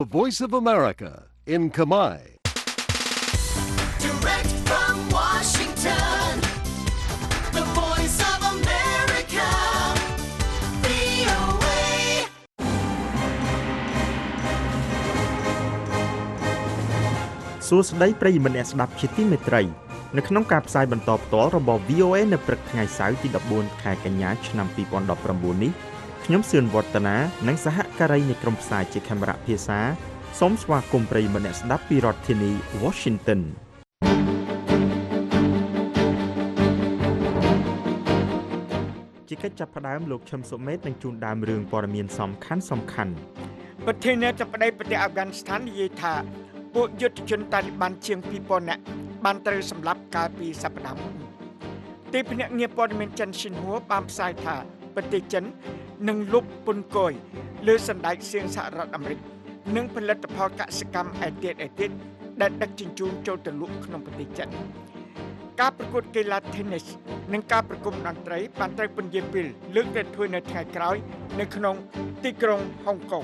The Voice of America in Khmer. Direct from Washington, the Voice of America, VOA. សួស្តីប្រិយមិត្តអ្នកស្ដាប់ជាទីមេត្រីនៅក្នុងការផ្សាយបន្តផ្ទាល់របស់ VOA នៅព្រឹកថ្ងៃសៅរ៍ទី14ខែកញ្ញាឆ្នាំ2019នេះខ្ញុំសឿនវឌ្ឍនានិងសហការីនៃក្រុមផ្សាយជាខេមរៈភាសាសូមស្វាគមន៍ប្រិយមិត្តអ្នកស្ដាប់ពីរដ្ឋធានី Washington ជាកិច្ចចាប់ផ្ដើមលោកឈឹមសុមេតនឹងជូនដើមរឿងព័ត៌មានសំខាន់ប្រធានាធិបតីប្រទេសអាហ្វហ្គានីស្ថាននិយាយថាពួកយុទ្ធជនតាលីប័នជាង 2000 នាក់បានត្រូវសម្លាប់កាលពីសប្តាហ៍មុនទីភ្នាក់ងារព័ត៌មានចិនស៊ីនហួរបានផ្សាយថាប្រទេសចិននឹងលុបពន្ធគយលើសណ្ដែកសៀងសហរដ្ឋអាមេរិកនិងផលិតផលកសិកម្មឯទៀតដែលដឹកជញ្ជូនចូលទៅលក់ក្នុងប្រទេសចិនការប្រកួតកីឡា Tennis និងការប្រគំតន្ត្រីបានត្រូវពន្យាពេលលើកទៅធ្វើនៅថ្ងៃក្រោយនៅក្នុងទីក្រុងហុងកុង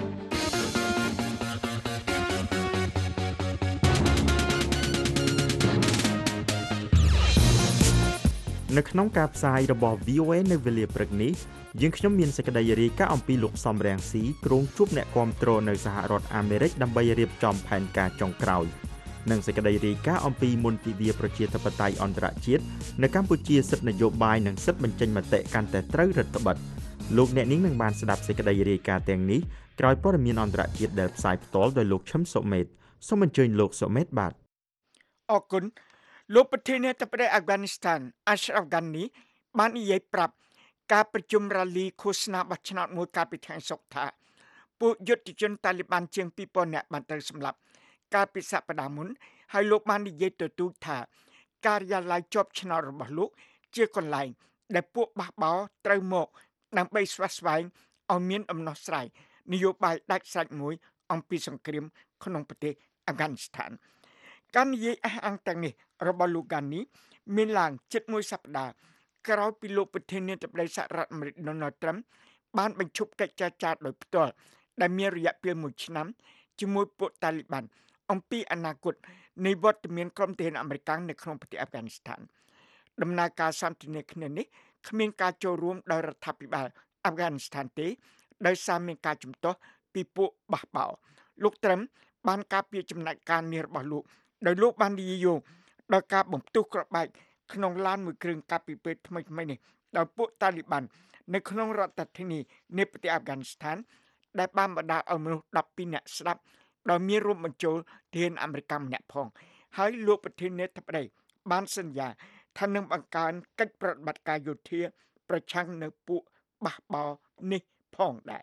នៅក្នុងការផ្សាយរបស់ VOA នៅវេលាព្រឹកនេះយើងខ្ញុំមានសេចក្តីរាយការណ៍អំពីលោកសំរងស៊ីក្រុងជួបអ្នកគាំទ្រនៅសហរដ្ឋអាមេរិកដើម្បីរៀបចំផែនការចុងក្រោយនិងសេចក្តីរាយការណ៍អំពីមន្ទីរប្រជាធិបតេយ្យអន្តរជាតិនៅកម្ពុជាសិទ្ធិនយោបាយនិងសិទ្ធិបញ្ចេញមតិកាន់តែត្រូវរដ្ឋបិទលោកអ្នកនាងនឹងបានស្ដាប់សេចក្តីរាយការណ៍ទាំងនេះក្រោយព័ត៌មានអន្តរជាតិដែលផ្សាយផ្ទាល់ដោយលោកឈឹមសុមេតសូមអញ្ជើញលោកសុមេតបាទអរគុណលោកប្រធានាធិបតីអាហ្វហ្គានីស្ថាន Ashraf Ghani បាននិយាយប្រាប់ការប្រជុំរ៉ាលីឃោសនាបោះឆ្នោតមួយកាលពីថ្ងៃសុក្រថាពួកយុទ្ធជនតាលីប័នជាង 2000 នាក់បានត្រូវសម្លាប់កាលពីសប្តាហ៍មុនហើយលោកបាននិយាយទទូចថាការិយាល័យជាប់ឆ្នោតរបស់លោកជាកន្លែងដែលពួកបះបោរត្រូវមកដើម្បីស្វះស្វែងឲ្យមានដំណោះស្រាយនយោបាយដាច់ស្រេចមួយអំពីសង្គ្រាមក្នុងប្រទេសអាហ្វហ្គានីស្ថានការនិយាយអះអាងទាំងនេះរបស់លោក Ghani មានឡើងជិតមួយសប្តាហ៍ក្រោយពីលោកប្រធានាធិបតីសហរដ្ឋអាមេរិក Donald Trump បានបញ្ឈប់កិច្ចចរចាដោយផ្ទាល់ដែលមានរយៈពេល1ឆ្នាំជាមួយពួកតាលីប័នអំពីអនាគតនៃវត្តមានក្រុមទាហានអាមេរិកនៅក្នុងប្រទេសអាហ្វហ្គានីស្ថានដំណើរការសន្ទនាគ្នានេះគ្មានការចូលរួមដោយរដ្ឋាភិបាលអាហ្វហ្គានីស្ថានទេដោយសារមានការជំទាស់ពីពួកបះបោរលោកត្រឹមបានការពារចំណាត់ការនេះរបស់លោកដោយលោកបាននិយាយដល់ការបំផ្ទុះក្របបែកក្នុងឡានមួយគ្រឿងកាលពីពេលថ្មីៗនេះដោយពួកតាលីប័ននៅក្នុងរដ្ឋធានីនៃប្រទេសអាហ្វហ្គានីស្ថានដែលបានបណ្ដាលឲ្យមនុស្ស12នាក់ស្លាប់ដោយមានរួមបញ្ចូលទាហានអាមេរិកម្នាក់ផងហើយលោកប្រធានាធិបតីបានសន្យាថានឹងបង្កើនកិច្ចប្រតិបត្តិការយោធាប្រឆាំងនៅពួកបះបោរនេះផងដែរ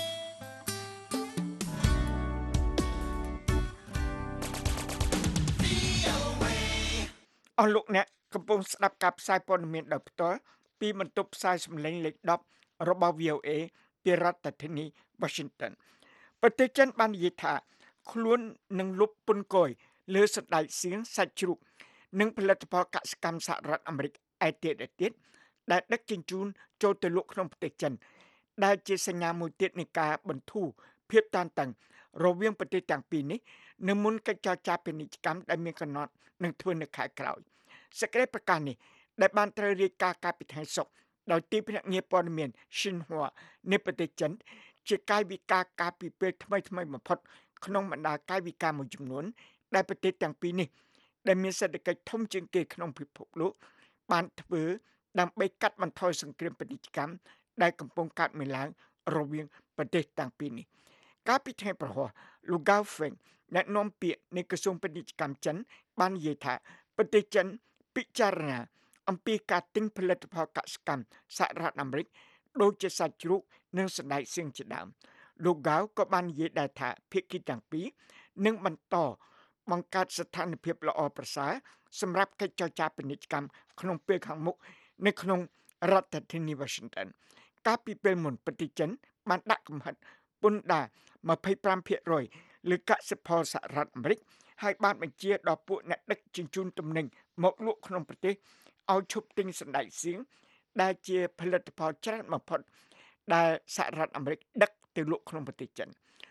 អស់លោកអ្នកកំពុងស្ដាប់ការផ្សាយព័ត៌មានដោយផ្ទាល់ពីបន្ទប់ផ្សាយសម្លេងលេខ10របស់ VOA ពីរដ្ឋធានី Washington ប្រទេសចិនបាននិយាយថាខ្លួននឹងលុបពន្ធគយលើសណ្ដែកសៀងសាច់ជ្រូកនិងផលិតផលកសិកម្មសហរដ្ឋអាមេរិកឯទៀតដែលដឹកជញ្ជូនចូលទៅលក់ក្នុងប្រទេសចិនដែលជាសញ្ញាមួយទៀតនៃការបន្ធូរភាពតានតឹងរវាងប្រទេសទាំងពីរនេះនៅមុនកិច្ចចរចាពាណិជ្ជកម្មដែលមានកំណត់នឹងធ្វើនៅខែក្រោយសេចក្តីប្រកាសនេះដែលបានត្រូវរាយការណ៍កាលពីថ្ងៃសុក្រដោយទីភ្នាក់ងារព័ត៌មាន Xinhua នៃប្រទេសចិនជាកាយវិការការពីពេលថ្មីបំផុតក្នុងបណ្ដាកាយវិការមួយចំនួនដែលប្រទេសទាំងពីរនេះដែលមានសេដ្ឋកិច្ចធំជាងគេក្នុងពិភពលោកបានធ្វើដើម្បីកាត់បន្ថយសង្គ្រាមពាណិជ្ជកម្មដែលកំពុងកើតមានឡើងរវាងប្រទេសទាំងពីរនេះកាលពីថ្ងៃប្រហោះលោក Gao Feng អ្នកនាំពាក្យនៃក្រសួងពាណិជ្ជកម្មចិនបាននិយាយថាប្រទេសចិនពិចារណាអំពីការទិញផលិតផលកសិកម្មសហរដ្ឋអាមេរិកដូចជាសាច់ជ្រូកនិងសណ្ដែកសៀងជាដើមលោក Gao ក៏បាននិយាយដែរថាភាគីទាំងពីរនឹងបន្តបង្កើតស្ថានភាពល្អប្រសើរសម្រាប់កិច្ចចរចាពាណិជ្ជកម្មក្នុងពេលខាងមុខនៅក្នុងរដ្ឋធានី Washington កាលពីពេលមុនប្រទេសចិនបានដាក់កំហិតពន្ធដារ 25% លើកសិផលសហរដ្ឋអាមេរិកហើយបានបញ្ជាដល់ពួកអ្នកដឹកជញ្ជូនទំនិញមកលក់ក្នុងប្រទេសឲ្យឈប់ទិញសណ្ដែកសៀងដែលជាផលិតផលច្រើនបំផុតដែលសហរដ្ឋអាមេរិកដឹកទៅលក់ក្នុងប្រទេសចិន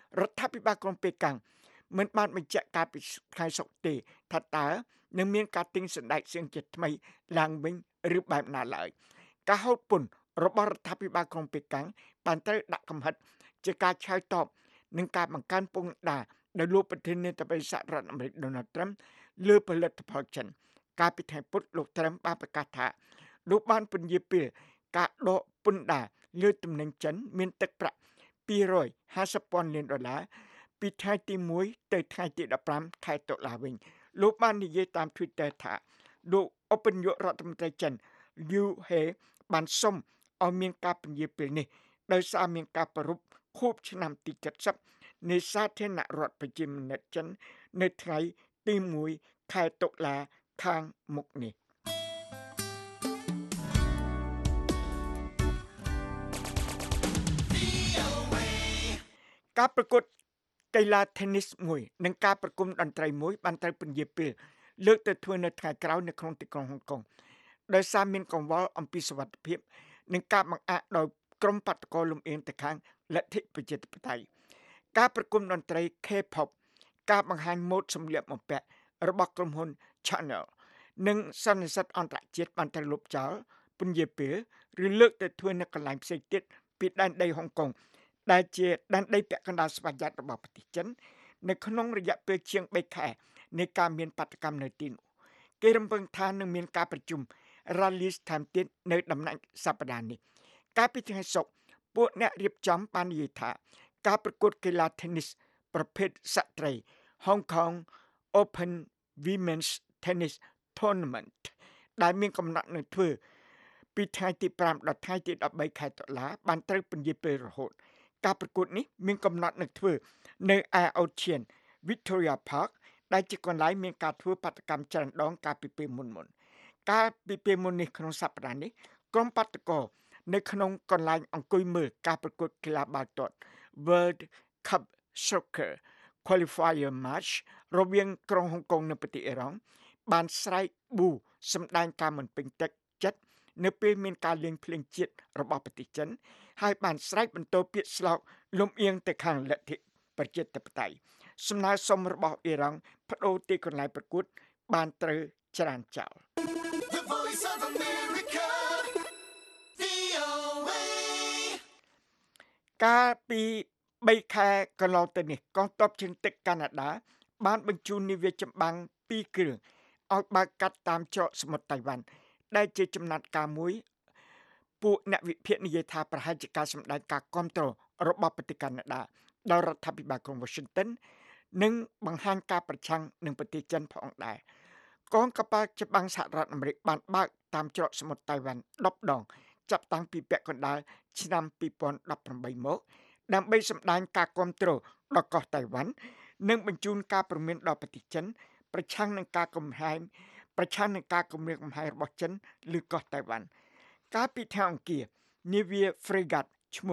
រដ្ឋាភិបាលក្រុងប៉េកាំងមិនបានបញ្ជាក់ការពីថ្ងៃសុក្រទេថាតើនឹងមានការទិញសណ្តែកសៀងជាថ្មីឡើងវិញឬបែបណាឡើយការហូតពន្ធរបស់រដ្ឋាភិបាលក្រុងប៉េកាំងបានត្រូវដាក់កំហិតជាការឆ្លើយតបនឹងការបង្កើនពន្ធដារដោយលោកប្រធានាធិបតីសហរដ្ឋអាមេរិក Donald Trump លើផលិតផលចិនកាលពីថ្ងៃពុធលោក Trump បានប្រកាសថាលោកបានពន្យាពេលការដកពន្ធដារលើទំនិញចិនមានទឹកប្រាក់$250,000 លានពីថ្ងៃទី1ទៅថ្ងៃទី15ខែតុលាវិញលោកបាននិយាយតាម Twitter ថាលោកឧបនាយករដ្ឋមន្ត្រីចិន Liu He បានសុំឲ្យមានការពន្យាពេលនេះដោយសារមានការប្រពៃខួបឆ្នាំទី70នៃសាធារណរដ្ឋប្រជាមានិតចិននៅថ្ងៃទី1ខែតុលាខាងមុខនេះការប្រកួតកីឡា tennis មួយនិងការប្រគំតន្ត្រីមួយបានត្រូវពន្យាពេលលើកទៅធ្វើនៅថ្ងៃក្រោយនៅក្នុងទីក្រុងហុងកុងដោយសារមានកង្វល់អំពីសុវត្ថិភាពនិងការបង្អាក់ដោយក្រុមបាតុករលំអៀងទៅខាងលទ្ធិប្រជាធិបតេយ្យការប្រគំតន្ត្រី K-pop ការបង្ហាញម៉ូដសម្លៀកបំពាក់របស់ក្រុមហ៊ុន Chanel និងសន្និសីទអន្តរជាតិបានត្រូវលុបចោលពន្យាពេលឬលើកទៅធ្វើនៅកន្លែងផ្សេងទៀតពីដែនដីហុងកុងដែលជាដែនដីពាក់កណ្ដាលស្វយ័តរបស់ប្រទេសចិននៅក្នុងរយៈពេលជាង3ខែនៃការមានបាតុកម្មនៅទីនោះគេរំពឹងថានឹងមានការប្រជុំ rally ថែមទៀតនៅដំណាច់សប្តាហ៍នេះកាលពីថ្ងៃសុក្រពួកអ្នករៀបចំបាននិយាយថាការប្រកួតកីឡា tennis ប្រភេទស្ត្រី Hong Kong Open Women's Tennis Tournament ដែលមានកំណត់នឹងធ្វើពីថ្ងៃទី5ដល់ថ្ងៃទី13ខែតុលាបានត្រូវពន្យាពេលរហូតការប្រកួតនេះមានកំណត់នឹងធ្វើនៅឯ Ocean Victoria Park ដែលជាកន្លែងមានការធ្វើបាតុកម្មច្រើនដងកាលពីពេលមុនកាលពីពេលមុននេះក្នុងសប្តាហ៍នេះក្រុមបាតុករនៅក្នុងកន្លែងអង្គុយមើលការប្រកួតកីឡាបាល់ទាត់ World Cup Soccer Qualifier Match រវាងក្រុងហុងកុងនិងប្រទេសអ៊ីរ៉ង់បានស្រែកប៊ូសម្ដែងការមិនពេញចិត្តនៅពេលមានការលេងភ្លេងជាតិរបស់ប្រទេសចិនហើយបានស្រែកបន្ទោពាក្យស្លោកលំអៀងទៅខាងលទ្ធិប្រជាធិបតេយ្យសំណើសុំរបស់អ៊ីរ៉ង់បដូរទីកន្លែងប្រកួតបានត្រូវច្រានចោល The Voice of America, VOA. កាលពី3ខែកន្លងទៅនេះកងទ័ពជើងទឹកកាណាដាបានបញ្ជូននាវាចម្បាំង2គ្រឿងឲ្យបើកកាត់តាមច្រកសមុទ្រតៃវ៉ាន់ដែលជាចំណាត់ការមួយពួកអ្នកវិភាគនិយាយថាប្រហែលជាការសម្ដែងការគាំទ្ររបស់ប្រទេសកាណាដាដល់រដ្ឋាភិបាលក្រុង Washington និងបង្ហាញការប្រឆាំងនឹងប្រទេសចិនផងដែរកងកប៉ាល់ចម្បាំងសហរដ្ឋអាមេរិកបានបើកតាមច្រកសមុទ្រតៃវ៉ាន់10ដងចាប់តាំងពីពាក់កណ្ដាលឆ្នាំ2018មកដើម្បីសម្ដែងការគាំទ្រដល់កោះតៃវ៉ាន់និងបញ្ជូនការព្រមានដល់ប្រទេសចិនប្រឆាំងនឹងការគំរាមកំហែងរបស់ចិនលើកោះតៃវ៉ាន់កាលពីថ្ងៃអង្គារនាវា frigate ឈ្មោះ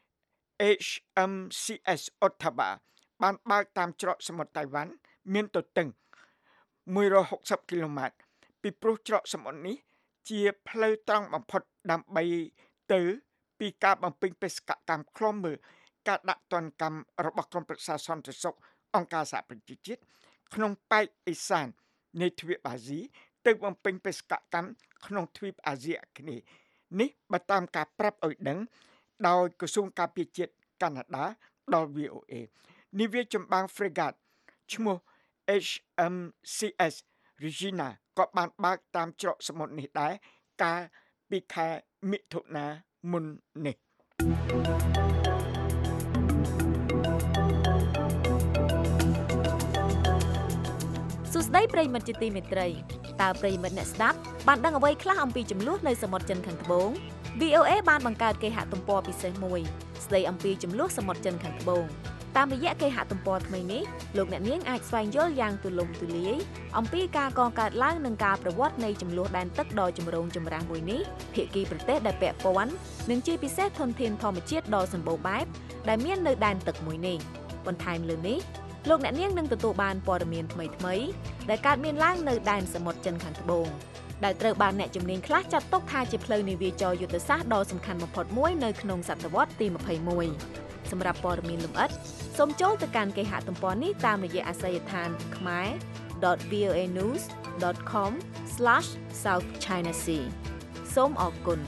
HMCS Ottawa បានបើកតាមច្រកសមុទ្រតៃវ៉ាន់មានទទឹង160គីឡូម៉ែត្រពីព្រោះច្រកសមុទ្រនេះជាផ្លូវត្រង់បំផុតដើម្បីទៅពីការបំពេញបេសកកម្មឃ្លាំមើលការដាក់ទណ្ឌកម្មរបស់ក្រុមប្រឹក្សាសន្តិសុខអង្គការសហប្រជាជាតិក្នុងប៉ែកឦសាននៃទ្វីបអាស៊ីទៅបំពេញបេសកកម្មក្នុងទ្វីបអាស៊ីអាគ្នេយ៍នេះបើតាមការប្រាប់ឲ្យដឹងដោយក្រសួងការពារជាតិកាណាដាដល់ VOA នាវាចម្បាំង frigate ឈ្មោះ HMCS Regina ក៏បានបើកតាមច្រកសមុទ្រនេះដែរកាលពីខែមិថុនាមុននេះសួស្តីប្រិយមិត្តជាទីមេត្រីតើប្រិយមិត្តអ្នកស្ដាប់បានដឹងអ្វីខ្លះអំពីចំនួននៅសមុទ្រចិនខាងត្បូង VOA បានបង្កើតគេហទំព័រពិសេសមួយស្ដីអំពីចំនួនសមុទ្រចិនខាងត្បូងតាមរយៈគេហទំព័រថ្មីនេះលោកអ្នកនាងអាចស្វែងយល់យ៉ាងទូលំទូលាយអំពីការកកើតឡើងនិងការប្រវត្តិនៃចំនួនដែនទឹកដ៏ចម្រូងចម្រាសមួយនេះភាគីប្រទេសដែលពាក់ព័ន្ធនិងជាពិសេសធនធានធម្មជាតិដ៏សម្បូរបែបដែលមាននៅដែនទឹកមួយនេះបន្ថែមលើនេះលោកអ្នកនាងនឹងទទួលបានព័ត៌មានថ្មីៗដែលកើតមានឡើងនៅដែនសមុទ្រចិនខាងត្បូងដែលត្រូវបានអ្នកជំនាញខ្លះចាត់ទុកថាជាផ្លូវនាវាចរយុទ្ធសាស្ត្រដ៏សំខាន់បំផុតមួយនៅក្នុងសតវត្សទី21 សម្រាប់ព័ត៌មានលម្អិតសូមចូលទៅកាន់គេហទំព័រនេះតាមរយៈអាសយដ្ឋាន khmer.voanews.com/southchinasea សូមអរគុណ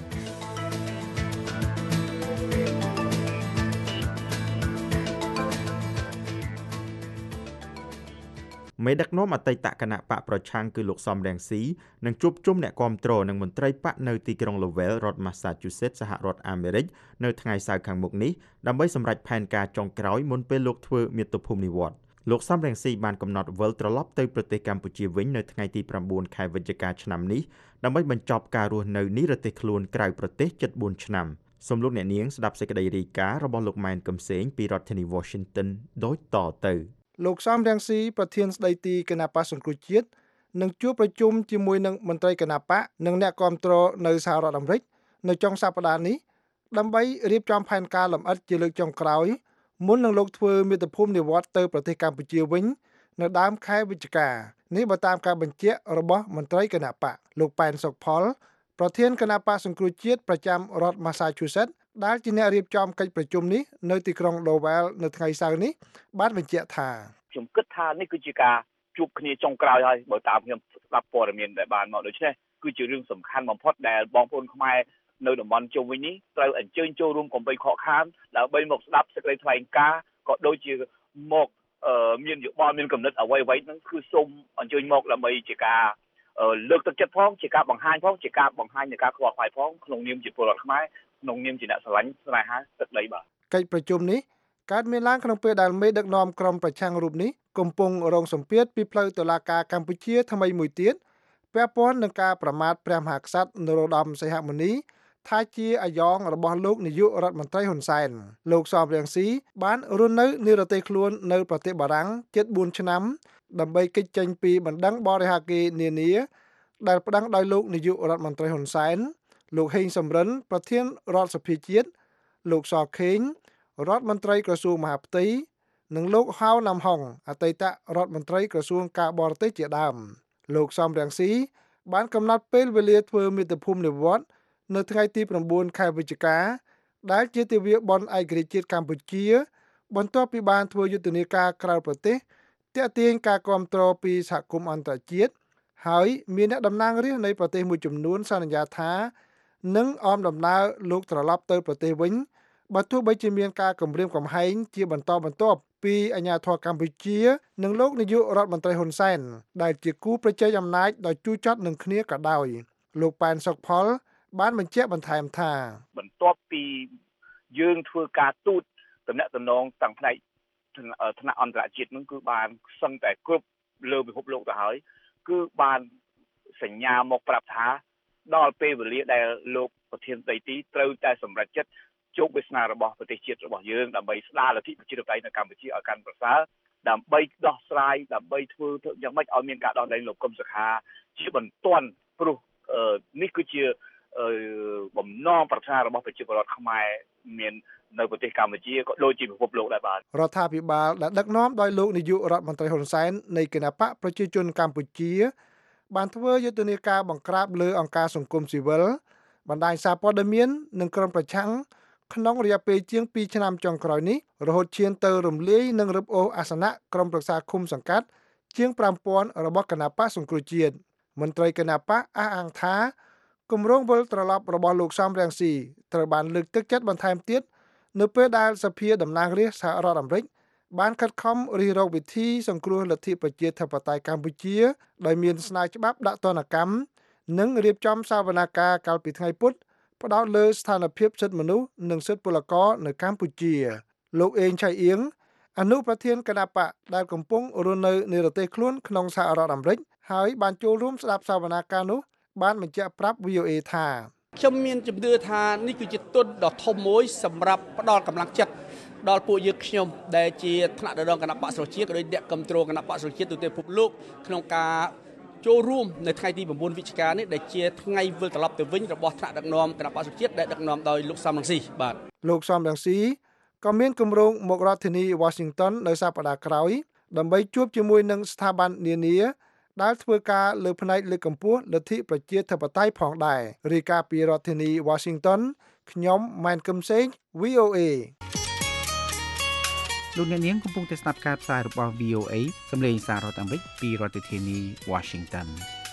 មេដឹកនាំអតីតគណៈបកប្រឆាំងគឺលោកសំរងស៊ីនឹងជួបជុំអ្នកគាំទ្រនិងមន្ត្រីបកនៅទីក្រុង Lowell រដ្ឋ Massachusetts សហរដ្ឋអាមេរិកនៅថ្ងៃសៅរ៍ខាងមុខនេះដើម្បីសម្រេចផែនការចុងក្រោយមុនពេលលោកធ្វើមាតុភូមិនិវត្តន៍លោកសំរងស៊ីបានកំណត់វិលត្រឡប់ទៅប្រទេសកម្ពុជាវិញនៅថ្ងៃទី9ខែវិច្ឆិកាឆ្នាំនេះដើម្បីបញ្ចប់ការរស់នៅនិរទេសខ្លួនក្រៅប្រទេសជិត4ឆ្នាំសូមលោកអ្នកនាងស្ដាប់សេចក្តីរាយការណ៍របស់លោកម៉ែនកំសែងពីរដ្ឋធានី Washington ដូចតទៅលោកសំរងស៊ីប្រធានស្ដីទីគណៈបក្សសង្គ្រោះជាតិនឹងជួបប្រជុំជាមួយនឹងមន្ត្រីគណៈបកនិងអ្នកគាំទ្រនៅសហរដ្ឋអាមេរិកនៅចុងសប្តាហ៍នេះដើម្បីរៀបចំផែនការលម្អិតជាលើកចុងក្រោយមុននឹងលោកធ្វើមាតុភូមិនិវត្តន៍ទៅប្រទេសកម្ពុជាវិញនៅដើមខែវិច្ឆិកានេះបើតាមការបញ្ជាក់របស់មន្ត្រីគណៈបកលោកប៉ែនសុកផលប្រធានគណៈបក្សសង្គ្រោះជាតិប្រចាំរដ្ឋ Massachusetts ដែលជាអ្នករៀបចំកិច្ចប្រជុំនេះនៅទីក្រុង Lowell នៅថ្ងៃសៅរ៍នេះបានបញ្ជាក់ថាខ្ញុំគិតថានេះគឺជាការជួបគ្នាចុងក្រោយហើយបើតាមខ្ញុំស្ដាប់ព័ត៌មានដែលបានមកដូច្នេះគឺជារឿងសំខាន់បំផុតដែលបងប្អូនខ្មែរនៅតំបន់ជុំវិញនេះត្រូវអញ្ជើញចូលរួមកុំបីខកខានដើម្បីមកស្ដាប់សេចក្តីថ្លែងការណ៍ក៏ដូចជាមកមានយោបល់មានគំនិតអ្វីៗហ្នឹងគឺសូមអញ្ជើញមកដើម្បីជាការលើកទឹកចិត្តផងជាការបង្ហាញផងជាការបង្ហាញនៃការខ្វល់ខ្វាយផងក្នុងនាមជាពលរដ្ឋខ្មែរក្នុងនាមជាអ្នកស្រឡាញ់ស្នេហាទឹកដីបាទកិច្ចប្រជុំនេះកើតមានឡើងក្នុងពេលដែលមេដឹកនាំក្រុមប្រឆាំងរូបនេះកំពុងរងសម្ពាធពីផ្លូវតុលាការកម្ពុជាថ្មីមួយទៀតពាក់ព័ន្ធនឹងការប្រមាថព្រះមហាក្សត្រនរោត្តមសីហមុនីថាជាអាយ៉ងរបស់លោកនាយករដ្ឋមន្ត្រីហ៊ុនសែនលោកសំរងស៊ីបានរស់នៅនិរទេសខ្លួននៅប្រទេសបារាំងជិត4ឆ្នាំដើម្បីគេចចេញពីបណ្ដឹងបរិហាកេរនានាដែលប្តឹងដោយលោកនាយករដ្ឋមន្ត្រីហ៊ុនសែនលោកហេងសំរិនប្រធានរដ្ឋសភាជាតិលោកសខេងរដ្ឋមន្ត្រីក្រសួងមហាផ្ទៃនិងលោកហៅណាំហុងអតីតរដ្ឋមន្ត្រីក្រសួងការបរទេសជាដើមលោកសំរងស៊ីបានកំណត់ពេលវេលាធ្វើមាតុភូមិនិវត្តន៍នៅថ្ងៃទី9ខែវិច្ឆិកាដែលជាទិវាបុណ្យឯករាជ្យជាតិកម្ពុជាបន្ទាប់ពីបានធ្វើយុទ្ធនាការក្រៅប្រទេសទាក់ទាញការគាំទ្រពីសហគមន៍អន្តរជាតិហើយមានអ្នកតំណាងរាស្ត្រនៃប្រទេសមួយចំនួនសន្យាថានឹងអមដំណើរលោកត្រឡប់ទៅប្រទេសវិញបើទោះបីជាមានការគំរាមកំហែងជាបន្តបន្ទាប់ពីអាជ្ញាធរកម្ពុជានិងលោកនាយករដ្ឋមន្ត្រីហ៊ុនសែនដែលជាគូប្រជែងអំណាចដោយជូរចត់នឹងគ្នាក៏ដោយលោកប៉ែនសុកផលបានបញ្ជាក់បន្ថែមថាបន្ទាប់ពីយើងធ្វើការទូតតំណែងតំណងទាំងផ្នែកថ្នាក់អន្តរជាតិនឹងគឺបានសឹងតែគ្រប់លើពិភពលោកទៅហើយគឺបានសញ្ញាមកប្រាប់ថាដល់ពេលវេលាដែលលោកប្រធានដីទីត្រូវតែសម្រេចចិត្តជោគវាសនារបស់ប្រទេសជាតិរបស់យើងដើម្បីស្ដារលទ្ធិប្រជាធិបតេយ្យនៅកម្ពុជាឲ្យកាន់ប្រសើរដើម្បីដោះស្រាយដើម្បីធ្វើយ៉ាងម៉េចឲ្យមានការដោះលែងលោកកឹមសុខាជាបន្ទាន់ព្រោះនេះគឺជាបំណងប្រាថ្នារបស់ប្រជាពលរដ្ឋខ្មែរមាននៅប្រទេសកម្ពុជាក៏ដូចជាពិភពលោកដែរបាទរដ្ឋាភិបាលដែលដឹកនាំដោយលោកនាយករដ្ឋមន្ត្រីហ៊ុនសែននៃគណបកប្រជាជនកម្ពុជាបានធ្វើយុទ្ធនាការបង្ក្រាបលើអង្គការសង្គមស៊ីវិលបណ្ដាញសារព័ត៌មាននិងក្រុមប្រឆាំងក្នុងរយៈពេលជាង2ឆ្នាំចុងក្រោយនេះរហូតឈានទៅរំលាយនិងរឹបអូសអាសនៈក្រុមប្រឹក្សាឃុំសង្កាត់ជាង 5000 របស់គណបកសង្គ្រោះជាតិមន្ត្រីគណបកអះអាងថាគម្រោងវិលត្រឡប់របស់លោកសំរងស៊ីត្រូវបានលើកទឹកចិត្តបន្ថែមទៀតនៅពេលដែលសភាតំណាងរាស្ត្រសហរដ្ឋអាមេរិកបានខិតខំរិះរកវិធីសង្គ្រោះលទ្ធិប្រជាធិបតេយ្យកម្ពុជាដោយមានស្នើច្បាប់ដាក់ទណ្ឌកម្មនិងរៀបចំសវនកម្មកាលពីថ្ងៃពុធផ្ដោតលើស្ថានភាពសិទ្ធិមនុស្សនិងសិទ្ធិពលករនៅកម្ពុជាលោកអេងឆៃអៀងអនុប្រធានគណបកដែលកំពុងរស់នៅនិរទេសខ្លួនក្នុងសហរដ្ឋអាមេរិកហើយបានចូលរួមស្ដាប់សវនកម្មនោះបានបញ្ជាក់ប្រាប់ VOA ថាខ្ញុំមានជំនឿថានេះគឺជាទុនដ៏ធំមួយសម្រាប់ផ្ដល់កម្លាំងចិត្តដល់ពួកយើងខ្ញុំដែលជាថ្នាក់ដឹកនាំគណៈបក្សប្រជាជាតិក៏ដូចអ្នកគ្រប់គ្រងគណៈបក្សប្រជាជាតិទូទៅពិភពលោកក្នុងការចូលរួមនៅថ្ងៃទី9វិច្ឆិកានេះដែលជាថ្ងៃវិលត្រឡប់ទៅវិញរបស់ថ្នាក់ដឹកនាំគណៈបក្សប្រជាជាតិដែលដឹកនាំដោយលោកសំរងស៊ីបាទលោកសំរងស៊ីក៏មានគម្រោងមករដ្ឋធានី Washington នៅសប្តាហ៍ក្រោយដើម្បីជួបជាមួយនឹងស្ថាប័ននានាដែលធ្វើការលើផ្នែកលើកកម្ពស់លទ្ធិប្រជាធិបតេយ្យផងដែររាយការណ៍ពីរដ្ឋធានី Washington ខ្ញុំម៉ែនកឹមសេង VOA លោកអ្នកនាងកំពុងតែស្ដាប់ការផ្សាយរបស់ VOA សម្លេងសាររដ្ឋអាមេរិកពីរដ្ឋធានី Washington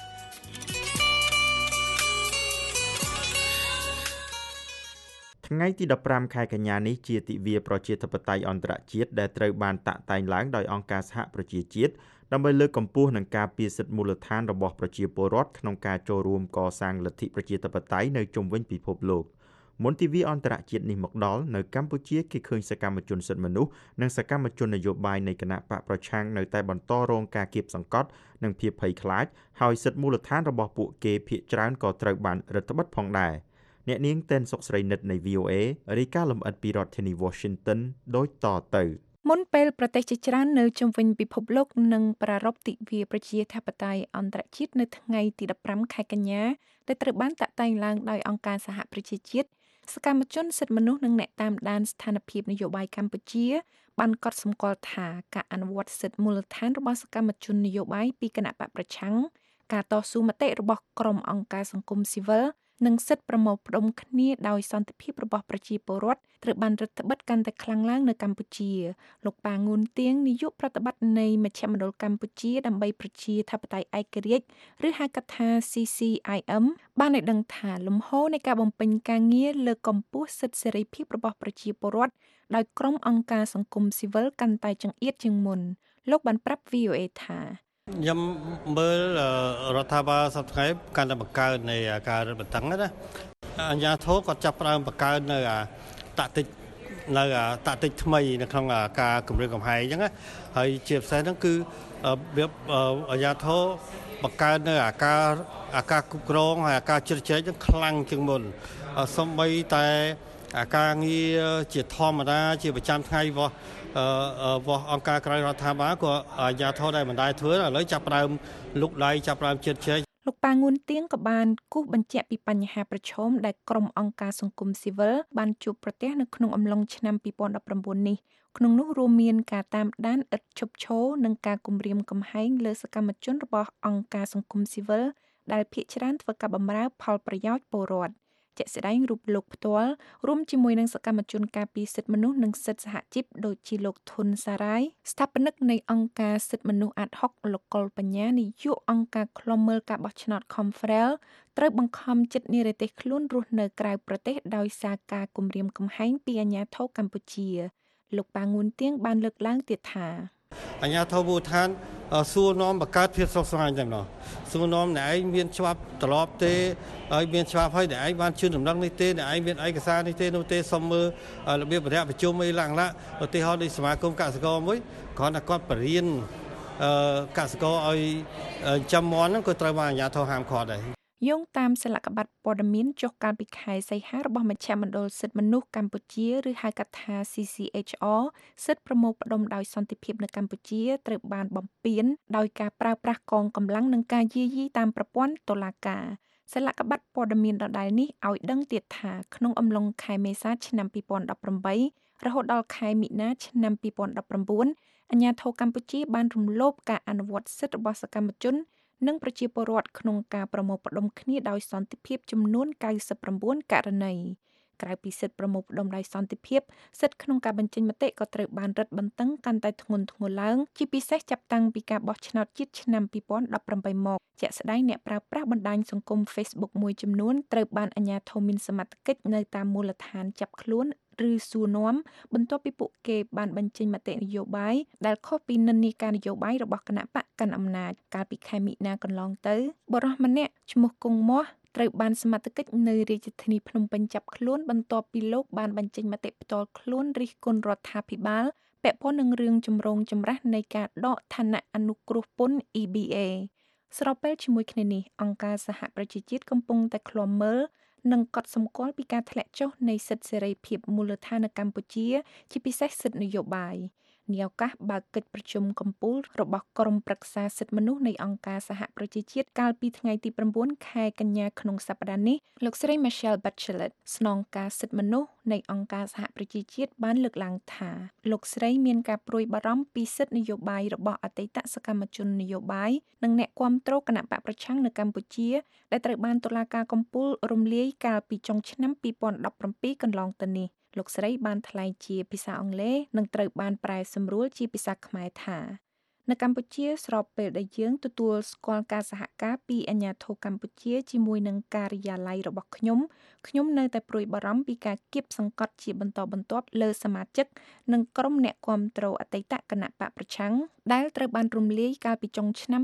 ថ្ងៃទី15ខែកញ្ញានេះជាទិវាប្រជាធិបតេយ្យអន្តរជាតិដែលត្រូវបានតាក់តែងឡើងដោយអង្គការសហប្រជាជាតិដើម្បីលើកកម្ពស់និងការពារសិទ្ធិមូលដ្ឋានរបស់ប្រជាពលរដ្ឋក្នុងការចូលរួមកសាងលទ្ធិប្រជាធិបតេយ្យនៅជុំវិញពិភពលោកមុនទិវាអន្តរជាតិនេះមកដល់នៅកម្ពុជាគេឃើញសកម្មជនសិទ្ធិមនុស្សនិងសកម្មជននយោបាយនៃគណៈបកប្រឆាំងនៅតែបន្តរងការគៀបសង្កត់និងភាពភ័យខ្លាចហើយសិទ្ធិមូលដ្ឋានរបស់ពួកគេភាគច្រើនក៏ត្រូវបានរឹតបន្តឹងផងដែរអ្នកនាងតែនសុកស្រីនិតនៃ VOA រាយការណ៍លម្អិតពីរដ្ឋធានី Washington ដូចតទៅមុនពេលប្រទេសជាច្រើននៅជុំវិញពិភពលោកនឹងប្រារព្ធទិវាប្រជាធិបតេយ្យអន្តរជាតិនៅថ្ងៃទី15ខែកញ្ញាដែលត្រូវបានតាក់តែងឡើងដោយអង្គការសហប្រជាជាតិសកម្មជនសិទ្ធិមនុស្សនិងអ្នកតាមដានស្ថានភាពនយោបាយកម្ពុជាបានកត់សម្គាល់ថាការអនុវត្តសិទ្ធិមូលដ្ឋានរបស់សកម្មជននយោបាយពីគណៈបកប្រឆាំងការតស៊ូមតិរបស់ក្រុមអង្គការសង្គមស៊ីវិលនិងសិទ្ធិប្រមូលផ្ដុំគ្នាដោយសន្តិភាពរបស់ប្រជាពលរដ្ឋត្រូវបានរដ្ឋបិទកាន់តែខ្លាំងឡើងនៅកម្ពុជាលោកប៉ាងួនទៀងនាយកប្រតិបត្តិនៃមជ្ឈមណ្ឌលកម្ពុជាដើម្បីប្រជាធិបតេយ្យឯករាជ្យឬហៅកាត់ថា CCIM បានឲ្យដឹងថាលំហូរនៃការបំពេញការងារលើកកម្ពស់សិទ្ធិសេរីភាពរបស់ប្រជាពលរដ្ឋដោយក្រុមអង្គការសង្គមស៊ីវិលកាន់តែចង្អៀតជាងមុនលោកបានប្រាប់ VOA ថាខ្ញុំមើលរដ្ឋាភិបាលសប្តាហ៍កាន់តែបង្កើននៃការរឹតបន្តឹងណាអាជ្ញាធរគាត់ចាប់ផ្ដើមបង្កើននៅតាក់ទិចថ្មីនៅក្នុងការគម្រាមកំហែងអញ្ចឹងណាហើយជាពិសេសហ្នឹងគឺវាអាជ្ញាធរបង្កើននៅការគ្រប់គ្រងហើយការជ្រៀតជ្រែកហ្នឹងខ្លាំងជាងមុនសូម្បីតែការងារជាធម្មតាជាប្រចាំថ្ងៃរបស់អង្គការក្រៅរដ្ឋាភិបាលក៏អាជ្ញាធរដែលមិនដែរធ្វើឥឡូវចាប់ផ្ដើមលុកដៃចាប់ផ្ដើមជិតជែកលោកប៉ាងួនទៀងក៏បានគូសបញ្ជាក់ពីបញ្ហាប្រឈមដែលក្រុមអង្គការសង្គមស៊ីវិលបានជួបប្រទះនៅក្នុងអំឡុងឆ្នាំ2019នេះក្នុងនោះរួមមានការតាមដានឥតឈប់ឈរនិងការគំរាមកំហែងលើសកម្មជនរបស់អង្គការសង្គមស៊ីវិលដែលភាគច្រើនធ្វើការបម្រើផលប្រយោជន៍ពលរដ្ឋជាក់ស្ដែងរូបលោកផ្ទាល់រួមជាមួយនឹងសកម្មជនការពារសិទ្ធិមនុស្សនិងសិទ្ធិសហជីពដូចជាលោកធុនសារាយស្ថាបនិកនៃអង្គការសិទ្ធិមនុស្សអាត់ហុកលោកកុលបញ្ញានាយកអង្គការឃ្លាំមើលការបោះឆ្នោត Confrel ត្រូវបង្ខំចិត្តនិរទេសខ្លួនរស់នៅក្រៅប្រទេសដោយសារការគំរាមកំហែងពីអាជ្ញាធរកម្ពុជាលោកប៉ាងួនទៀងបានលើកឡើងទៀតថាអាជ្ញាធរមូលដ្ឋានសួរនាំបង្កើតភាពស្រុកស្រាយតែម្ដងសួរនាំអ្នកឯងមានច្បាប់ត្រឡប់ទេហើយមានច្បាប់ហើយអ្នកឯងបានជឿដំណឹងនេះទេអ្នកឯងមានឯកសារនេះទេនោះទេសុំមើលរបៀបបរិយាប្រជុំអីឡើងឧទាហរណ៍ដូចសមាគមកសិករមួយគ្រាន់តែគាត់បរៀនកសិករឲ្យចាំមន់ហ្នឹងក៏ត្រូវបានអាជ្ញាធរហាមឃាត់ដែរយោងតាមសាលកបាត់ព័ត៌មានចុះកាលពីខែសីហារបស់មជ្ឈមណ្ឌលសិទ្ធិមនុស្សកម្ពុជាឬហៅកាត់ថា CCHR សិទ្ធិប្រមូលផ្ដុំដោយសន្តិភាពនៅកម្ពុជាត្រូវបានបំពានដោយការប្រើប្រាស់កងកម្លាំងនិងការយាយីតាមប្រព័ន្ធតុលាការសាលកបាត់ព័ត៌មានដដែលនេះឲ្យដឹងទៀតថាក្នុងអំឡុងខែមេសាឆ្នាំ2018រហូតដល់ខែមិនិនាឆ្នាំ2019អាជ្ញាធរកម្ពុជាបានរំលោភការអនុវត្តសិទ្ធិរបស់សកម្មជននិងប្រជាពលរដ្ឋក្នុងការប្រមូលផ្ដុំគ្នាដោយសន្តិភាពចំនួន99ករណីក្រៅពីសិទ្ធិប្រមូលផ្ដុំដោយសន្តិភាពសិទ្ធិក្នុងការបញ្ចេញមតិក៏ត្រូវបានរឹតបន្តឹងកាន់តែធ្ងន់ធ្ងរឡើងជាពិសេសចាប់តាំងពីការបោះឆ្នោតជាតិឆ្នាំ2018មកជាក់ស្ដែងអ្នកប្រើប្រាស់បណ្ដាញសង្គម Facebook មួយចំនួនត្រូវបានអាជ្ញាធរមានសមត្ថកិច្ចនៅតាមមូលដ្ឋានចាប់ខ្លួនឬសួរនាំបន្ទាប់ពីពួកគេបានបញ្ចេញមតិនយោបាយដែលខុសពីនិន្នាការនយោបាយរបស់គណៈបកកាន់អំណាចកាលពីខែមិនិនាកន្លងទៅបុរសម្នាក់ឈ្មោះគង់មាស់ត្រូវបានសមត្ថកិច្ចនៅរាជធានីភ្នំពេញចាប់ខ្លួនបន្ទាប់ពីលោកបានបញ្ចេញមតិផ្ទាល់ខ្លួនរិះគន់រដ្ឋាភិបាលពាក់ព័ន្ធនឹងរឿងចម្រូងចម្រាសនៃការដកឋានៈអនុគ្រោះពន្ធ EBA ស្របពេលជាមួយគ្នានេះអង្គការសហប្រជាជាតិកំពុងតែឃ្លាំមើលនិងកត់សម្គាល់ពីការធ្លាក់ចុះនៃសិទ្ធិសេរីភាពមូលដ្ឋាននៅកម្ពុជាជាពិសេសសិទ្ធិនយោបាយនាឱកាសបើកកិច្ចប្រជុំកំពូលរបស់ក្រុមប្រឹក្សាសិទ្ធិមនុស្សនៃអង្គការសហប្រជាជាតិកាលពីថ្ងៃទី9ខែកញ្ញាក្នុងសប្តាហ៍នេះលោកស្រី Michelle Bachelet ស្នងការសិទ្ធិមនុស្សនៃអង្គការសហប្រជាជាតិបានលើកឡើងថាលោកស្រីមានការព្រួយបារម្ភពីសិទ្ធិនយោបាយរបស់អតីតសកម្មជននយោបាយនិងអ្នកគាំទ្រគណបកប្រឆាំងនៅកម្ពុជាដែលត្រូវបានតុលាការកំពូលរំលាយកាលពីចុងឆ្នាំ2017កន្លងទៅនេះលោកស្រីបានថ្លែងជាភាសាអង់គ្លេសនិងត្រូវបានប្រែសម្រួលជាភាសាខ្មែរថានៅកម្ពុជាស្របពេលដែលយើងទទួលស្គាល់ការសហការពីអាជ្ញាធរកម្ពុជាជាមួយនឹងការិយាល័យរបស់ខ្ញុំនៅតែព្រួយបារម្ភពីការគៀបសង្កត់ជាបន្តបន្ទាប់លើសមាជិកនិងក្រុមអ្នកគាំទ្រអតីតគណៈបកប្រឆាំងដែលត្រូវបានរំលាយកាលពីចុងឆ្នាំ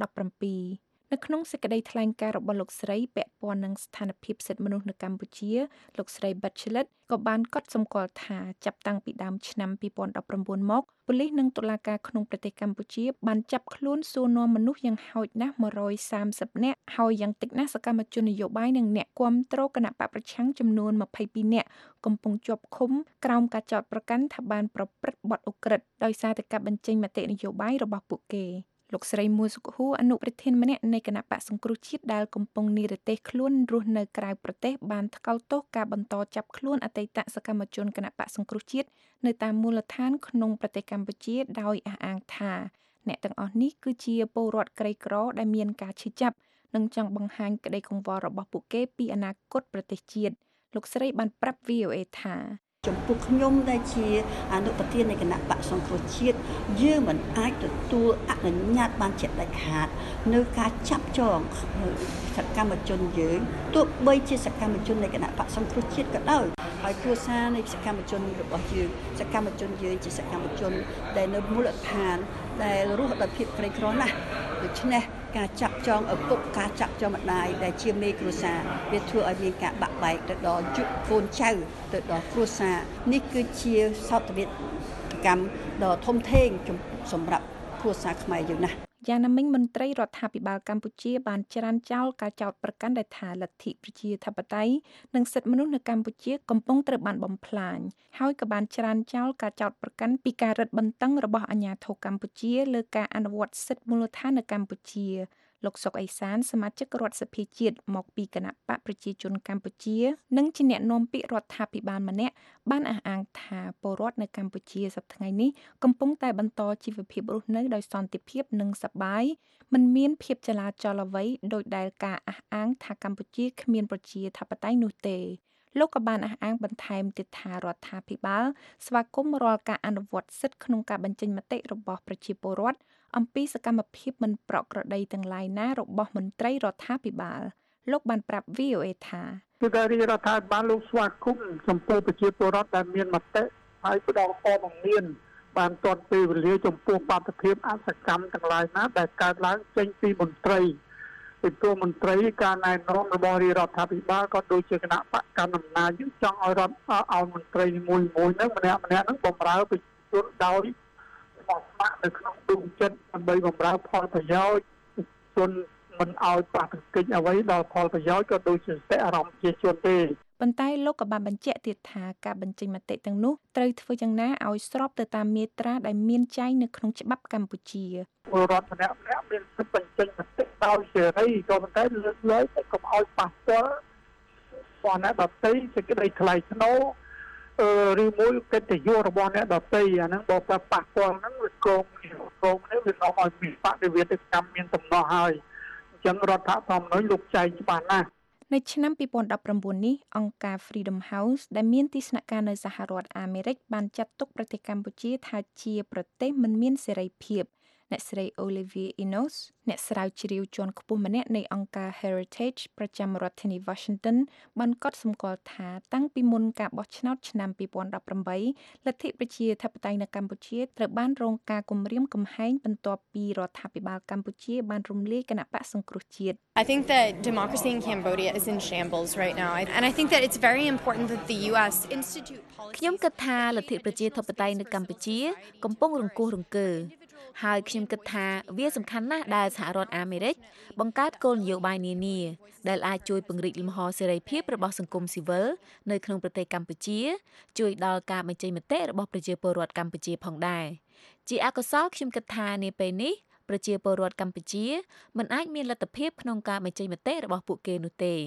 2017នៅក្នុងសេចក្តីថ្លែងការណ៍របស់លោកស្រីពាក់ព័ន្ធនឹងស្ថានភាពសិទ្ធិមនុស្សនៅកម្ពុជាលោកស្រី Bachelet ក៏បានកត់សម្គាល់ថាចាប់តាំងពីដើមឆ្នាំ2019មកប៉ូលីសនិងតុលាការក្នុងប្រទេសកម្ពុជាបានចាប់ខ្លួនសួរនាំមនុស្សយ៉ាងហោចណាស់130នាក់ហើយយ៉ាងតិចណាស់សកម្មជននយោបាយនិងអ្នកគាំទ្រគណៈបកប្រឆាំងចំនួន22នាក់កំពុងជាប់ឃុំក្រោមការចោទប្រកាន់ថាបានប្រព្រឹត្តបទឧក្រិដ្ឋដោយសារតែការបញ្ចេញមតិនយោបាយរបស់ពួកគេលោកស្រីមួសុខហួរអនុប្រធានម្នាក់នៃគណៈបកសង្គ្រោះជាតិដែលកំពុងនិរទេសខ្លួនរស់នៅក្រៅប្រទេសបានថ្កោលទោសការបន្តចាប់ខ្លួនអតីតសកម្មជនគណៈបកសង្គ្រោះជាតិនៅតាមមូលដ្ឋានក្នុងប្រទេសកម្ពុជាដោយអះអាងថាអ្នកទាំងអស់នេះគឺជាពលរដ្ឋក្រីក្រដែលមានការឈឺចាប់និងចង់បង្ហាញក្តីកង្វល់របស់ពួកគេពីអនាគតប្រទេសជាតិលោកស្រីបានប្រាប់ VOA ថាចំពោះខ្ញុំដែលជាអនុប្រធាននៃគណៈបកសង្គ្រោះជាតិយើងមិនអាចទទួលអនុញ្ញាតបានជាដាច់ខាតនៅការចាប់ចងសកម្មជនយើងទោះបីជាសកម្មជននៃគណៈបកសង្គ្រោះជាតិក៏ដោយហើយគ្រួសារនៃសកម្មជនរបស់យើងសកម្មជនយើងជាសកម្មជនដែលនៅមូលដ្ឋានដែលរស់ដោយភាពក្រីក្រណាស់ដូច្នេះការចាប់ចងឪពុកការចាប់ចងម្ដាយដែលជាមេគ្រួសារវាធ្វើឲ្យមានការបាក់បែកទៅដល់យុគកូនចៅទៅដល់គ្រួសារនេះគឺជាសោកនាដកម្មដ៏ធំធេងសម្រាប់គ្រួសារខ្មែរយើងណាស់យ៉ាងណាមិញមន្ត្រីរដ្ឋាភិបាលកម្ពុជាបានច្រានចោលការចោទប្រកាន់ដែលថាលទ្ធិប្រជាធិបតេយ្យនិងសិទ្ធិមនុស្សនៅកម្ពុជាកំពុងត្រូវបានបំផ្លាញហើយក៏បានច្រានចោលការចោទប្រកាន់ពីការរឹតបន្តឹងរបស់អាជ្ញាធរកម្ពុជាលើការអនុវត្តសិទ្ធិមូលដ្ឋាននៅកម្ពុជាលោកសុកអេសានសមាជិករដ្ឋសភាជាតិមកពីគណៈបកប្រជាជនកម្ពុជានិងជាអ្នកនាំពាក្យរដ្ឋាភិបាលម្នាក់បានអះអាងថាពលរដ្ឋនៅកម្ពុជាសប្តាហ៍ថ្ងៃនេះកំពុងតែបន្តជីវភាពរស់នៅដោយសន្តិភាពនិងសប្បាយមិនមានភាពចលាចលអ្វីដោយដែលការអះអាងថាកម្ពុជាគ្មានប្រជាធិបតេយ្យនោះទេលោកក៏បានអះអាងបន្ថែមទៀតថារដ្ឋាភិបាលស្វាគមន៍រាល់ការអនុវត្តសិទ្ធិក្នុងការបញ្ចេញមតិរបស់ប្រជាពលរដ្ឋអំពីសកម្មភាពមិនប្រក្រតីទាំងឡាយណារបស់មន្ត្រីរដ្ឋាភិបាលលោកបានប្រាប់ VOA ថាគឺការរដ្ឋាភិបាលលោកស្វាគមន៍ចំពោះប្រជាពលរដ្ឋដែលមានមតិហើយផ្ដល់ព័ត៌មានបានទាន់ពេលវេលាចំពោះបាតុភិបអសកម្មទាំងឡាយណាដែលកើតឡើងចេញពីមន្ត្រីពីព្រោះមន្ត្រីការណែនាំរបស់រដ្ឋាភិបាលក៏ដូចជាគណៈបកកណ្ដាលអំណាចយើងចង់ឲ្យមន្ត្រីមួយហ្នឹងម្នាក់ហ្នឹងបម្រើប្រជាជនដោយមកស្ម័គ្រនៅក្នុងដួងចិត្តដើម្បីបម្រើផលប្រយោជន៍ជនមិនឲ្យប៉ះទង្គិចអ្វីដល់ផលប្រយោជន៍ក៏ដូចជាសតិអារម្មណ៍ប្រជាជនទេប៉ុន្តែលោកក៏បានបញ្ជាក់ទៀតថាការបញ្ចេញមតិទាំងនោះត្រូវធ្វើយ៉ាងណាឲ្យស្របទៅតាមមាត្រាដែលមានចែងនៅក្នុងច្បាប់កម្ពុជាពលរដ្ឋម្នាក់មានសិទ្ធិបញ្ចេញមតិដោយសេរីក៏ប៉ុន្តែលើកលែងតែកុំឲ្យប៉ះពាល់ដល់អ្នកដទៃសេចក្តីថ្លៃថ្នូរឬមួយកិត្តិយសរបស់អ្នកដទៃអាហ្នឹងបើប៉ះពាល់ហ្នឹងវាកងនេះវានាំឲ្យមានបដិវេទកម្មមានដំណោះហើយអញ្ចឹងរដ្ឋធម្មនុញ្ញលោកចែងច្បាស់ណាស់នៅឆ្នាំ2019នេះអង្គការ Freedom House ដែលមានទីស្នាក់ការនៅសហរដ្ឋអាមេរិកបានចាត់ទុកប្រទេសកម្ពុជាថាជាប្រទេសមិនមានសេរីភាពអ្នកស្រី Olivia Enos អ្នកស្រាវជ្រាវជាន់ខ្ពស់ម្នាក់នៃអង្គការ Heritage ប្រចាំរដ្ឋធានី Washington បានកត់សម្គាល់ថាតាំងពីមុនការបោះឆ្នោតឆ្នាំ2018លទ្ធិប្រជាធិបតេយ្យនៅកម្ពុជាត្រូវបានរងការគំរាមកំហែងបន្ទាប់ពីរដ្ឋាភិបាលកម្ពុជាបានរំលាយគណៈបកសង្គ្រោះជាតិ I think that democracy in Cambodia is in shambles right now and I think that it's very important that the US institute policies ខ្ញុំគិតថាលទ្ធិប្រជាធិបតេយ្យនៅកម្ពុជាកំពុងរង្គោះរង្គើហើយខ្ញុំគិតថាវាសំខាន់ណាស់ដែលសហរដ្ឋអាមេរិកបង្កើតគោលនយោបាយនានាដែលអាចជួយពង្រីកលំហសេរីភាពរបស់សង្គមស៊ីវិលនៅក្នុងប្រទេសកម្ពុជាជួយដល់ការបញ្ចេញមតិរបស់ប្រជាពលរដ្ឋកម្ពុជាផងដែរជាអកុសលខ្ញុំគិតថានាពេលនេះប្រជាពលរដ្ឋកម្ពុជាមិនអាចមានលទ្ធភាពក្នុងការបញ្ចេញមតិរបស់ពួកគេនោះទេ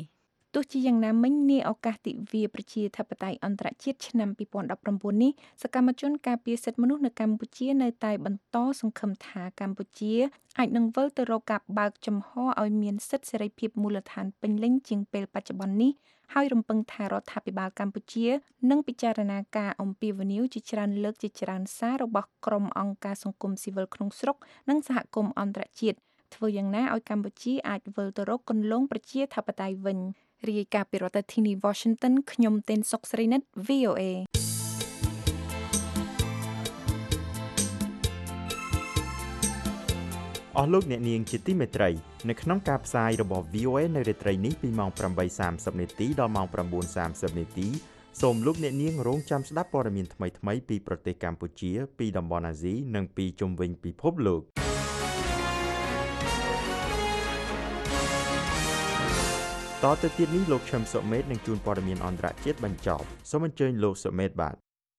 ទោះជាយ៉ាងណាមិញនាឱកាសទិវាប្រជាធិបតេយ្យអន្តរជាតិឆ្នាំ2019នេះសកម្មជនការពារសិទ្ធិមនុស្សនៅកម្ពុជានៅតែបន្តសង្ឃឹមថាកម្ពុជាអាចនឹងវិលទៅរកការបើកចំហឲ្យមានសិទ្ធិសេរីភាពមូលដ្ឋានពេញលេញជាងពេលបច្ចុប្បន្ននេះហើយរំពឹងថារដ្ឋាភិបាលកម្ពុជានឹងពិចារណាការអំពាវនាវជាច្រើនលើកជាច្រើនសាររបស់ក្រុមអង្គការសង្គមស៊ីវិលក្នុងស្រុកនិងសហគមន៍អន្តរជាតិធ្វើយ៉ាងណាឲ្យកម្ពុជាអាចវិលទៅរកគន្លងប្រជាធិបតេយ្យវិញរាយការណ៍ពីរដ្ឋធានី Washington ខ្ញុំទេនសុកស្រីនិត VOA អស់លោកអ្នកនាងជាទីមេត្រីនៅក្នុងការផ្សាយរបស់ VOA នៅរាត្រីនេះពីម៉ោង 8:30 នាទីដល់ម៉ោង 9:30 នាទីសូមលោកអ្នកនាងរងចាំស្ដាប់ព័ត៌មានថ្មីៗពីប្រទេសកម្ពុជាពីតំបន់អាស៊ីនិងពីជុំវិញពិភពលោកតទៅទៀតនេះលោកឈឹមសុមេតនឹងជួនព័ត៌មានអន្តរជាតិបញ្ចប់សូមអញ្ជើញលោកសុមេតបាទ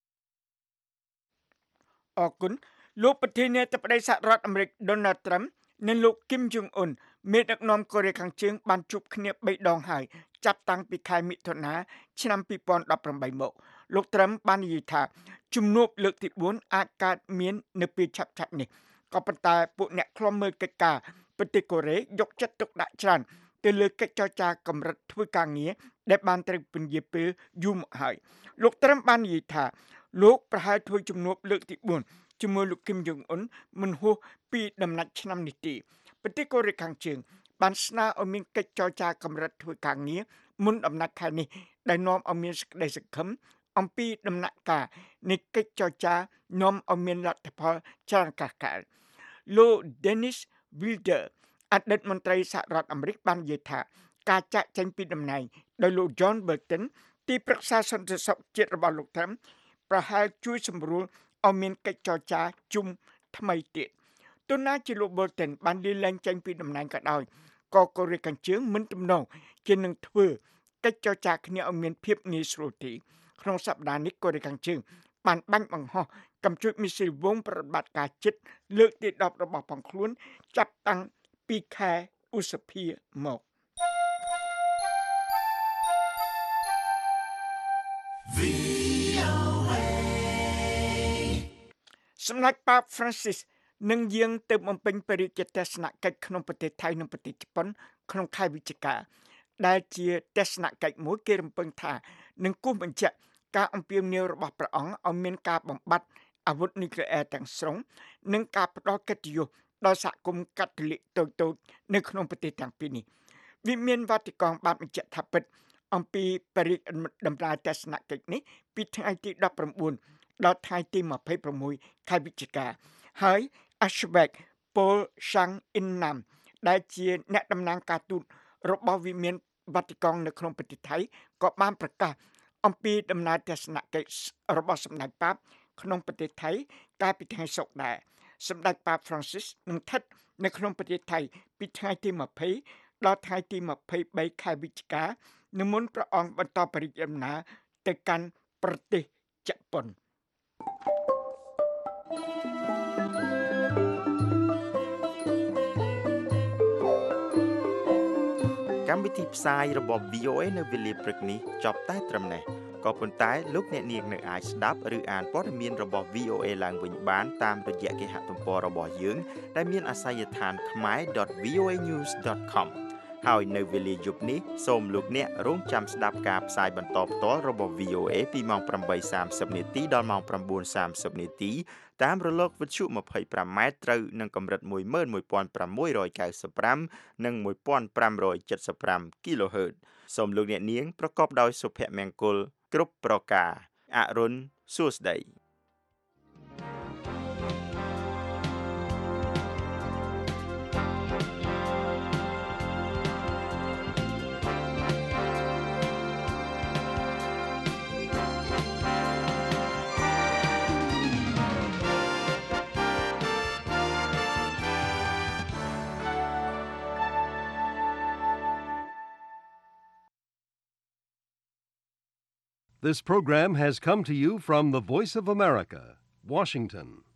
អរគុណលោកប្រធានាធិបតីសហរដ្ឋអាមេរិក Donald Trump និងលោក Kim Jong Un មេដឹកនាំកូរ៉េខាងជើងបានជួបគ្នា3ដងហើយចាប់តាំងពីខែមិថុនាឆ្នាំ2018មកលោក Trump បាននិយាយថាជំនួបលើកទី4អាចកើតមាននៅពេលឆាប់ៗនេះក៏ប៉ុន្តែពួកអ្នកឃ្លាំមើលកិច្ចការប្រទេសកូរ៉េយកចិត្តទុកដាក់ច្រើនទៅលើកិច្ចចរចាកម្រិតធ្វើការងារដែលបានត្រូវពន្យាពេលយូរមកហើយលោក Trump បាននិយាយថាលោកប្រហែលធ្វើជំនួបលើកទី4ជាមួយលោក Kim Jong Un មិនហួសពីដំណាច់ឆ្នាំនេះទេប្រទេសកូរ៉េខាងជើងបានស្នើឲ្យមានកិច្ចចរចាកម្រិតធ្វើការងារមុនដំណាច់ខែនេះដែលនាំឲ្យមានសេចក្តីសង្ឃឹមអំពីដំណាក់កាលនៃកិច្ចចរចានាំឲ្យមានលទ្ធផលច្រើនកាសកាលលោក Dennis Wilder អតីតមន្ត្រីសហរដ្ឋអាមេរិកបាននិយាយថាការចាក់ចេញពីតំណែងដោយលោក John Bolton ទីប្រឹក្សាសន្តិសុខជាតិរបស់លោក Trump ប្រហែលជួយសម្រួលឲ្យមានកិច្ចចរចាជុំថ្មីទៀតទោះណាជាលោក Bolton បានលាលែងចេញពីតំណែងក៏ដោយក៏កូរ៉េខាងជើងមិនទំនងជានឹងធ្វើកិច្ចចរចាគ្នាឲ្យមានភាពងាយស្រួលទេក្នុងសប្តាហ៍នេះកូរ៉េខាងជើងបានបាញ់បង្ហោះកាំជ្រួចមីស៊ីលវងប្រតិបត្តិការចិត្តលើកទី10របស់ផងខ្លួនចាប់តាំងពីខែឧសភាមកសម្ដេចប៉ាប Francis នឹងយាងទៅបំពេញបរិយាទស្សនកិច្ចក្នុងប្រទេសថៃនិងប្រទេសជប៉ុនក្នុងខែវិច្ឆិកាដែលជាទស្សនកិច្ចមួយគេរំពឹងថានឹងគូសបញ្ជាក់ការអំពាវនាវរបស់ព្រះអង្គឲ្យមានការបំបត្តិអាវុធនុយក្លេអ៊ែរទាំងស្រុងនិងការផ្ដល់កិត្តិយសដល់សហគមន៍កាតូលិកតូចៗនៅក្នុងប្រទេសទាំងពីរនេះវិមានវ៉ាទីកង់បានបញ្ជាក់ថាពិតអំពីបរិយាដំណើរទស្សនកិច្ចនេះពីថ្ងៃទី19ដល់ថ្ងៃទី26ខែវិច្ឆិកាហើយ Ashbek Paul Chang Innam ដែលជាអ្នកតំណាងការទូតរបស់វិមានវ៉ាទីកង់នៅក្នុងប្រទេសថៃក៏បានប្រកាសអំពីដំណើរទស្សនកិច្ចរបស់សម្ដេចប៉ាបក្នុងប្រទេសថៃកាលពីថ្ងៃសុក្រដែរសម្ដេចប៉ាប Francis នឹងស្ថិតនៅក្នុងប្រទេសថៃពីថ្ងៃទី20ដល់ថ្ងៃទី23ខែវិច្ឆិកានិមន្តព្រះអង្គបន្តបរិយាដំណើរទៅកាន់ប្រទេសជប៉ុនកម្មវិធីផ្សាយរបស់ VOA នៅវេលាព្រឹកនេះចប់តែត្រឹមនេះក៏ប៉ុន្តែលោកអ្នកនាងនៅអាចស្ដាប់ឬអានព័ត៌មានរបស់ VOA ឡើងវិញបានតាមរយៈគេហទំព័ររបស់យើងដែលមានអាសយដ្ឋាន khmer.voanews.com ហើយនៅវេលាយប់នេះសូមលោកអ្នករងចាំស្ដាប់ការផ្សាយបន្តផ្ទាល់របស់ VOA ពីម៉ោង 8:30 នាទីដល់ម៉ោង 9:30 នាទីតាមរលកវិទ្យុ 25 ម៉ែត្រត្រូវនឹងកម្រិត 11695 និង 1575 kHz សូមលោកអ្នកនាងប្រកបដោយសុភមង្គលគ្រប់ប្រការអរុនសួស្តី This program has come to you from the Voice of America, Washington.